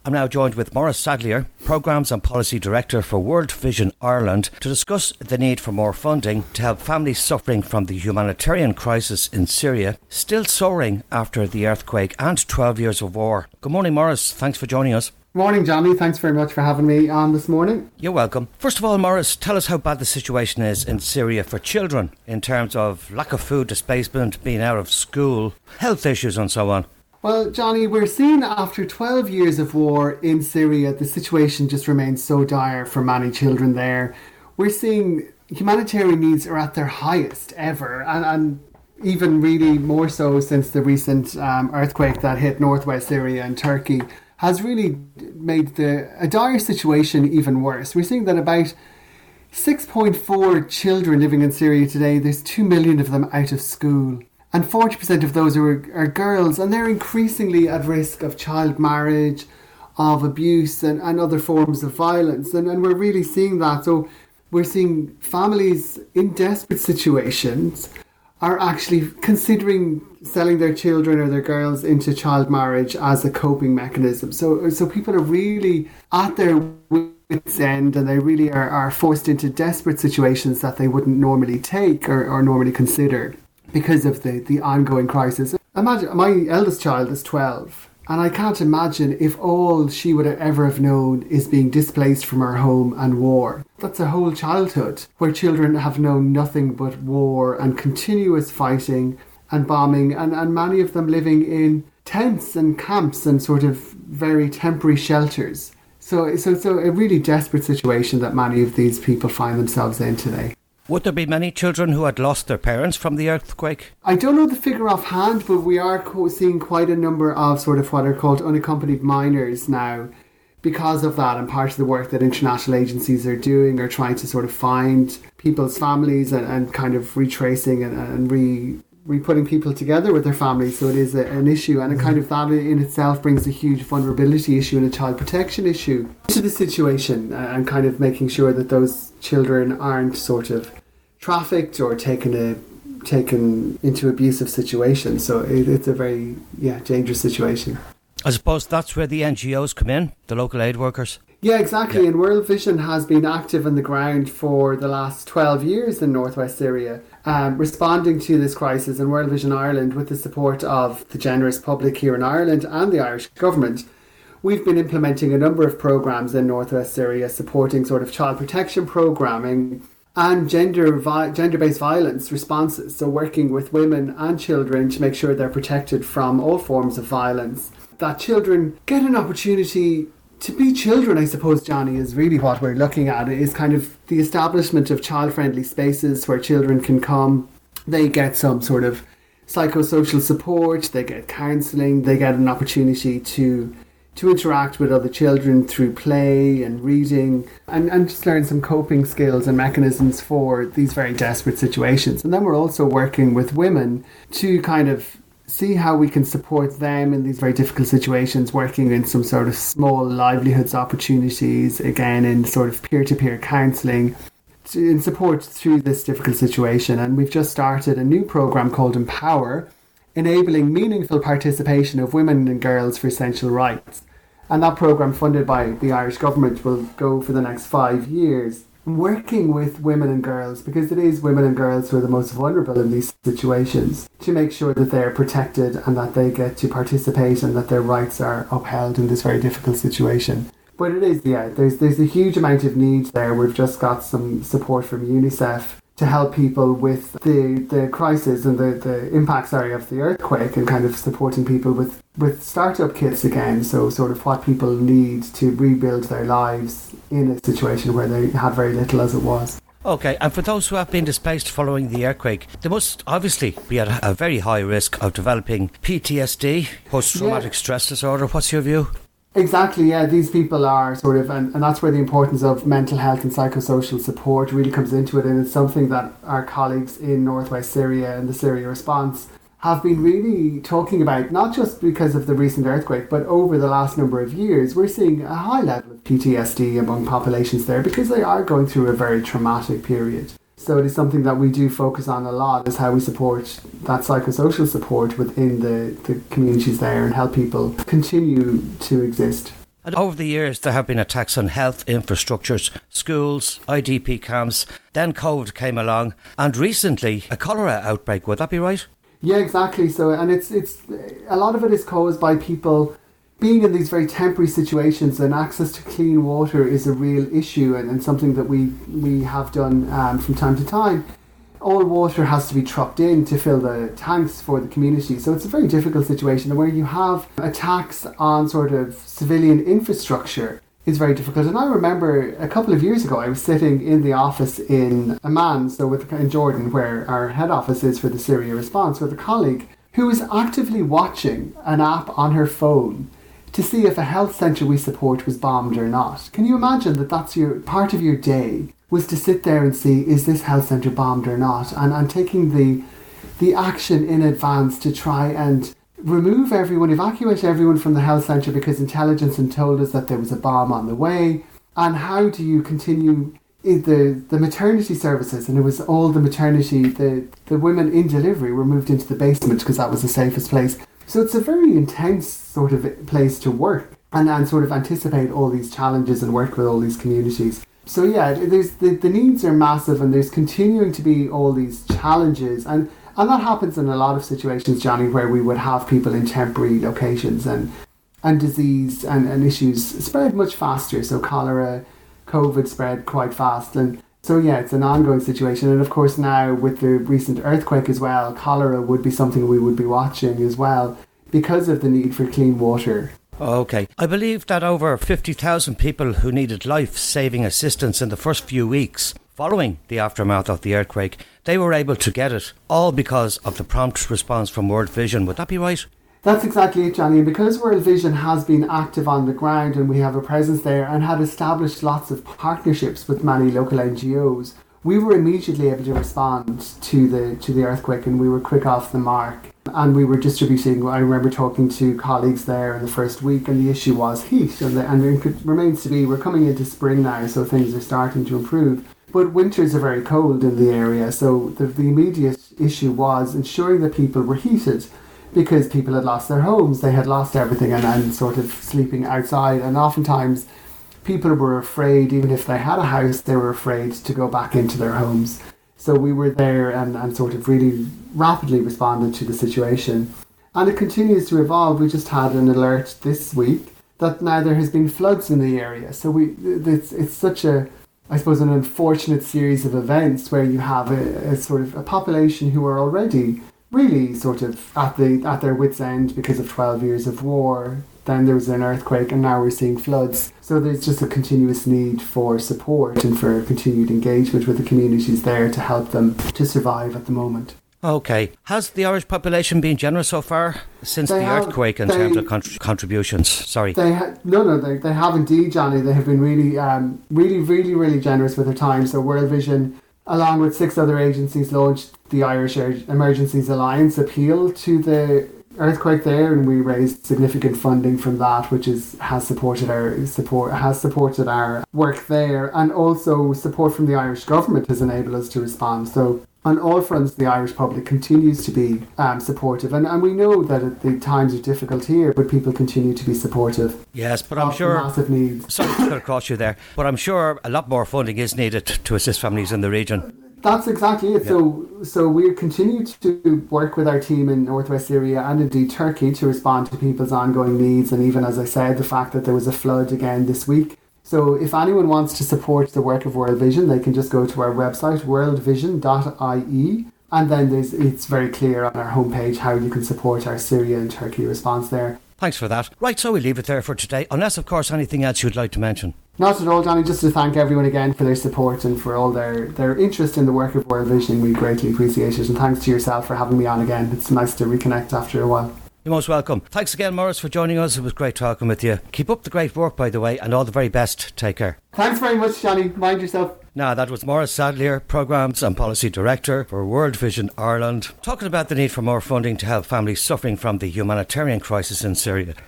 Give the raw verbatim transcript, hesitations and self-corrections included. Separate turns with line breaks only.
I'm now joined with Maurice Sadlier, Programmes and Policy Director for World Vision Ireland, to discuss the need for more funding to help families suffering from the humanitarian crisis in Syria, still soaring after the earthquake and twelve years of war. Good morning, Maurice. Thanks for joining us.
Morning, Johnny. Thanks very much for having me on this morning.
You're welcome. First of all, Maurice, tell us how bad the situation is in Syria for children in terms of lack of food, displacement, being out of school, health issues and so on.
Well, Johnny, we're seeing after twelve years of war in Syria, the situation just remains so dire for many children there. We're seeing humanitarian needs are at their highest ever, and, and even really more so since the recent um, earthquake that hit northwest Syria and Turkey has really made the a dire situation even worse. We're seeing that about six point four children living in Syria today, there's two million of them out of school. And forty percent of those are, are girls, and they're increasingly at risk of child marriage, of abuse and, and other forms of violence. And, and we're really seeing that. So we're seeing families in desperate situations are actually considering selling their children or their girls into child marriage as a coping mechanism. So so people are really at their wits' end, and they really are, are forced into desperate situations that they wouldn't normally take or, or normally consider, because of the, the ongoing crisis. Imagine, my eldest child is twelve, and I can't imagine if all she would ever have known is being displaced from her home and war. That's a whole childhood where children have known nothing but war and continuous fighting and bombing, and, and many of them living in tents and camps and sort of very temporary shelters. So, so it's a really desperate situation that many of these people find themselves in today.
Would there be many children who had lost their parents from the earthquake?
I don't know the figure offhand, but we are co- seeing quite a number of sort of what are called unaccompanied minors now because of that, and part of the work that international agencies are doing are trying to sort of find people's families and, and kind of retracing and, and re re-putting people together with their families. So it is a, an issue, and it kind of that in itself brings a huge vulnerability issue and a child protection issue to the situation, and kind of making sure that those children aren't sort of trafficked or taken a taken into abusive situations. So it, it's a very yeah dangerous situation.
I suppose that's where the N G Os come in, the local aid workers.
Yeah, exactly.
Yeah.
And World Vision has been active on the ground for the last twelve years in northwest Syria, um, responding to this crisis. And World Vision Ireland, with the support of the generous public here in Ireland and the Irish government, we've been implementing a number of programmes in northwest Syria, supporting sort of child protection programming and gender vi- gender-based violence responses. So working with women and children to make sure they're protected from all forms of violence, that children get an opportunity to be children, I suppose, Johnny, is really what we're looking at. It is kind of the establishment of child-friendly spaces where children can come. They get some sort of psychosocial support, they get counselling, they get an opportunity to to interact with other children through play and reading, and, and just learn some coping skills and mechanisms for these very desperate situations. And then we're also working with women to kind of see how we can support them in these very difficult situations, working in some sort of small livelihoods opportunities, again in sort of peer-to-peer counselling, in support through this difficult situation. And we've just started a new programme called Empower, enabling meaningful participation of women and girls for essential rights. And that programme, funded by the Irish government, will go for the next five years, working with women and girls, because it is women and girls who are the most vulnerable in these situations, to make sure that they're protected and that they get to participate and that their rights are upheld in this very difficult situation. But it is, yeah, there's, there's a huge amount of need there. We've just got some support from UNICEF to help people with the, the crisis and the, the impact sorry, of the earthquake, and kind of supporting people with, with startup kits again. So sort of what people need to rebuild their lives in a situation where they had very little as it was.
Okay, and for those who have been displaced following the earthquake, they must obviously be at a very high risk of developing P T S D, post-traumatic yeah. stress disorder. What's your view?
Exactly, yeah. These people are sort of, and, and that's where the importance of mental health and psychosocial support really comes into it. And it's something that our colleagues in northwest Syria and the Syria response have been really talking about, not just because of the recent earthquake, but over the last number of years. We're seeing a high level of P T S D among populations there because they are going through a very traumatic period. So it is something that we do focus on a lot, is how we support that psychosocial support within the, the communities there and help people continue to exist.
And over the years, there have been attacks on health infrastructures, schools, I D P camps. Then COVID came along, and recently a cholera outbreak. Would that be right?
Yeah, exactly. So, and it's it's a lot of it is caused by people being in these very temporary situations, and access to clean water is a real issue, and, and something that we we have done um, from time to time. All water has to be trucked in to fill the tanks for the community. So it's a very difficult situation where you have attacks on sort of civilian infrastructure is very difficult. And I remember a couple of years ago, I was sitting in the office in Amman, so with, in Jordan, where our head office is for the Syria response, with a colleague who was actively watching an app on her phone to see if a health centre we support was bombed or not. Can you imagine that that's your part of your day, was to sit there and see, is this health centre bombed or not? And, and taking the the action in advance to try and remove everyone, evacuate everyone from the health centre because intelligence had told us that there was a bomb on the way. And how do you continue the the maternity services? And it was all the maternity, the, the women in delivery were moved into the basement because that was the safest place. So it's a very intense sort of place to work and, and sort of anticipate all these challenges and work with all these communities. So yeah, there's the, the needs are massive, and there's continuing to be all these challenges, and, and that happens in a lot of situations, Johnny, where we would have people in temporary locations, and and disease and, and issues spread much faster. So cholera, COVID spread quite fast, and so yeah, it's an ongoing situation. And of course now with the recent earthquake as well, cholera would be something we would be watching as well because of the need for clean water.
Okay. I believe that over fifty thousand people who needed life-saving assistance in the first few weeks following the aftermath of the earthquake, they were able to get it, all because of the prompt response from World Vision. Would that be right?
That's exactly it, Johnny. And because World Vision has been active on the ground and we have a presence there and had established lots of partnerships with many local N G Os, we were immediately able to respond to the to the earthquake, and we were quick off the mark. And we were distributing, I remember talking to colleagues there in the first week, and the issue was heat. And, the, and it remains to be, we're coming into spring now, so things are starting to improve. But winters are very cold in the area, so the, the immediate issue was ensuring that people were heated, because people had lost their homes, they had lost everything, and, and sort of sleeping outside. And oftentimes people were afraid, even if they had a house, they were afraid to go back into their homes. So we were there and, and sort of really rapidly responded to the situation. And it continues to evolve. We just had an alert this week that now there has been floods in the area. So we it's, it's such a, I suppose, an unfortunate series of events where you have a, a sort of a population who are already really sort of at the at their wits' end because of twelve years of war. Then there was an earthquake, and now we're seeing floods. So there's just a continuous need for support and for continued engagement with the communities there to help them to survive at the moment.
Okay. Has the Irish population been generous so far since
they
the
have,
earthquake in
they,
terms of con- contributions? Sorry.
They ha- no, no, they, they have indeed, Johnny. They have been really, um, really, really, really generous with their time. So World Vision, along with six other agencies, launched the Irish Emergencies Alliance appeal to the earthquake there, and we raised significant funding from that, which is has supported our support has supported our work there, and also support from the Irish government has enabled us to respond. So on all fronts, the Irish public continues to be um, supportive, and, and we know that it, the times are difficult here, but people continue to be supportive.
Yes, but I'm sure
massive needs.
Sorry to cut across you there, but I'm sure a lot more funding is needed to assist families in the region.
That's exactly it.
Yeah.
So so we continue to work with our team in Northwest Syria and indeed Turkey to respond to people's ongoing needs, and even, as I said, the fact that there was a flood again this week. So if anyone wants to support the work of World Vision, they can just go to our website, world vision dot I E, and then there's it's very clear on our homepage how you can support our Syria and Turkey response there.
Thanks for that. Right, so we'll leave it there for today, unless, of course, anything else you'd like to mention.
Not at all, Johnny, just to thank everyone again for their support and for all their, their interest in the work of World Vision. We greatly appreciate it, and thanks to yourself for having me on again. It's nice to reconnect after a while.
You're most welcome. Thanks again, Maurice, for joining us. It was great talking with you. Keep up the great work, by the way, and all the very best. Take care.
Thanks very much, Johnny. Mind yourself.
Now, that was Maurice Sadlier, Programmes and Policy Director for World Vision Ireland, talking about the need for more funding to help families suffering from the humanitarian crisis in Syria.